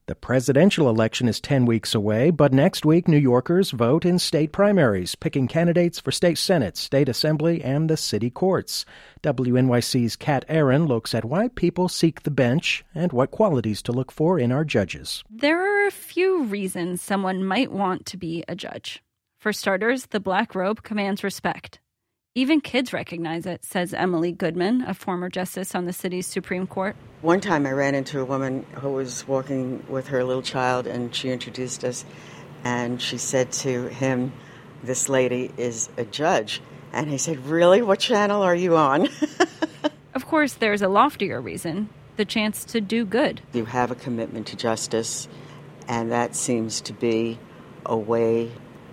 The presidential election is 10 weeks away, but next week New Yorkers vote in state primaries, picking candidates for state senate, state assembly, and the city courts. WNYC's Kat Aaron looks at why people seek the bench and what qualities to look for in our judges. There are a few reasons someone might want to be a judge. For starters, the black robe commands respect. Even kids recognize it, says Emily Goodman, a former justice on the city's Supreme Court. One time I ran into a woman who was walking with her little child, and she introduced us, and she said to him, "This lady is a judge." And he said, "Really? What channel are you on?" Of course, there's a loftier reason, the chance to do good. You have a commitment to justice, and that seems to be a way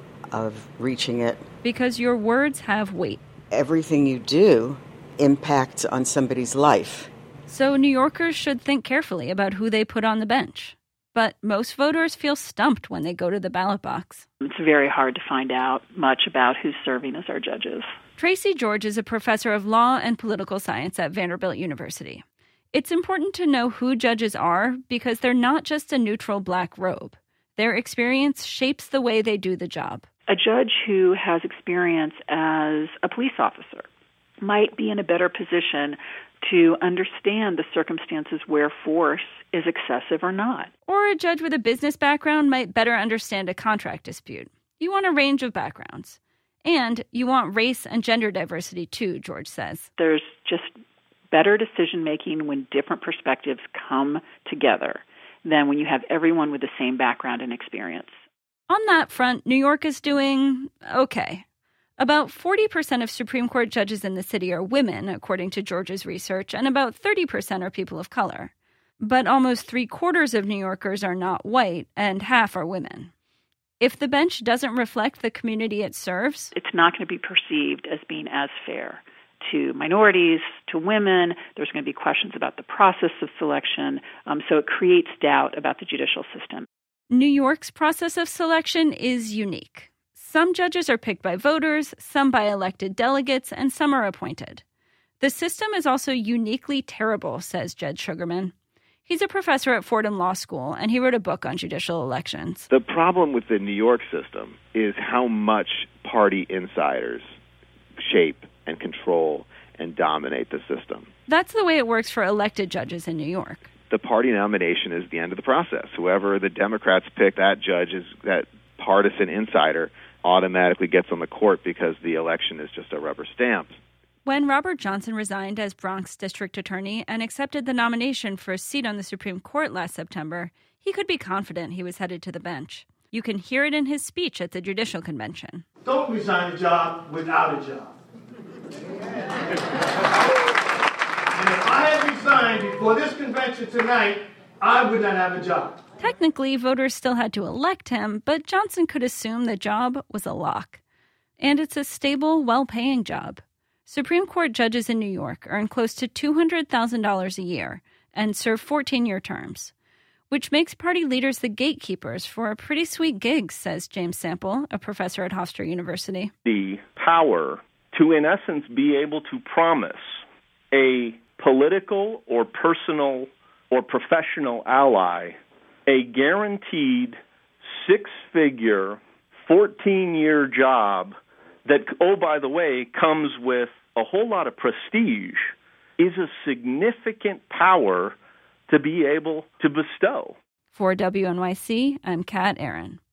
of reaching it. Because your words have weight. Everything you do impacts on somebody's life. So New Yorkers should think carefully about who they put on the bench. But most voters feel stumped when they go to the ballot box. It's very hard to find out much about who's serving as our judges. Tracy George is a professor of law and political science at Vanderbilt University. It's important to know who judges are because they're not just a neutral black robe. Their experience shapes the way they do the job. A judge who has experience as a police officer might be in a better position to understand the circumstances where force is excessive or not. Or a judge with a business background might better understand a contract dispute. You want a range of backgrounds. And you want race and gender diversity too, George says. There's just better decision-making when different perspectives come together than when you have everyone with the same background and experience. On that front, New York is doing okay. About 40% of Supreme Court judges in the city are women, according to George's research, and about 30% are people of color. But almost 3/4 of New Yorkers are not white, and half are women. If the bench doesn't reflect the community it serves, it's not going to be perceived as being as fair to minorities, to women. There's going to be questions about the process of selection, so it creates doubt about the judicial system. New York's process of selection is unique. Some judges are picked by voters, some by elected delegates, and some are appointed. The system is also uniquely terrible, says Jed Sugarman. He's a professor at Fordham Law School, and he wrote a book on judicial elections. The problem with the New York system is how much party insiders shape and control and dominate the system. That's the way it works for elected judges in New York. The party nomination is the end of the process. Whoever the Democrats pick, that judge, is that partisan insider, automatically gets on the court because the election is just a rubber stamp. When Robert Johnson resigned as Bronx District Attorney and accepted the nomination for a seat on the Supreme Court last September, he could be confident he was headed to the bench. You can hear it in his speech at the Judicial Convention. Don't resign a job without a job. And if I had resigned before this convention tonight, I would not have a job. Technically, voters still had to elect him, but Johnson could assume the job was a lock. And it's a stable, well-paying job. Supreme Court judges in New York earn close to $200,000 a year and serve 14-year terms, which makes party leaders the gatekeepers for a pretty sweet gig, says James Sample, a professor at Hofstra University. The power to, in essence, be able to promise a political or personal or professional ally a guaranteed 6-figure, 14-year job that, oh, by the way, comes with a whole lot of prestige, is a significant power to be able to bestow. For WNYC, I'm Kat Aaron.